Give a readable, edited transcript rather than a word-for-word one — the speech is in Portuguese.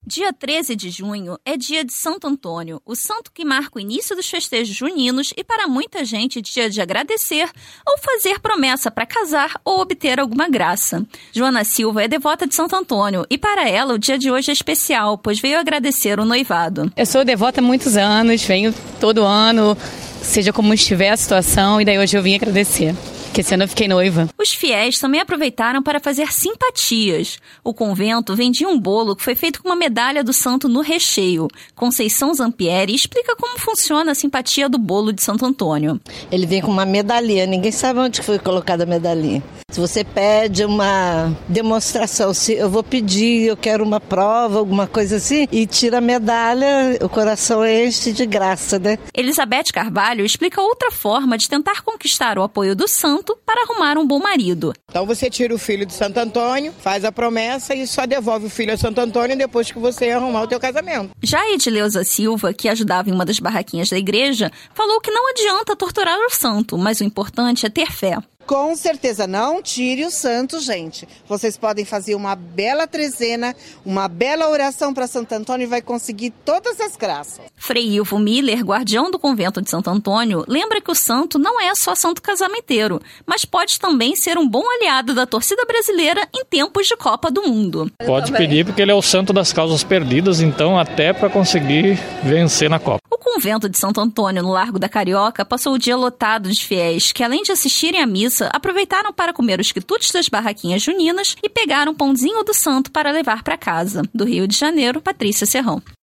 Dia 13 de junho é dia de Santo Antônio, o santo que marca o início dos festejos juninos e para muita gente dia de agradecer ou fazer promessa para casar ou obter alguma graça. Joana Silva é devota de Santo Antônio e para ela o dia de hoje é especial, pois veio agradecer o noivado. Eu sou devota há muitos anos, venho todo ano, seja como estiver a situação, e daí hoje eu vim agradecer. Que esse ano eu fiquei noiva. Os fiéis também aproveitaram para fazer simpatias. O convento vendia um bolo que foi feito com uma medalha do santo no recheio. Conceição Zampieri explica como funciona a simpatia do bolo de Santo Antônio. Ele vem com uma medalhinha, ninguém sabe onde foi colocada a medalhinha. Se você pede uma demonstração, se eu vou pedir, eu quero uma prova, alguma coisa assim, e tira a medalha, o coração enche de graça, né? Elizabeth Carvalho explica outra forma de tentar conquistar o apoio do santo para arrumar um bom marido. Então você tira o filho de Santo Antônio, faz a promessa e só devolve o filho a Santo Antônio depois que você arrumar o teu casamento. Já Edileuza Silva, que ajudava em uma das barraquinhas da igreja, falou que não adianta torturar o santo, mas o importante é ter fé. Com certeza, não tire o santo, gente. Vocês podem fazer uma bela trezena, uma bela oração para Santo Antônio e vai conseguir todas as graças. Frei Ivo Miller, guardião do convento de Santo Antônio, lembra que o santo não é só santo casamenteiro, mas pode também ser um bom aliado da torcida brasileira em tempos de Copa do Mundo. Pode pedir porque ele é o santo das causas perdidas, então até para conseguir vencer na Copa. O convento de Santo Antônio, no Largo da Carioca, passou o dia lotado de fiéis que, além de assistirem à missa, aproveitaram para comer os quitutes das barraquinhas juninas e pegaram um pãozinho do santo para levar para casa. Do Rio de Janeiro, Patrícia Serrão.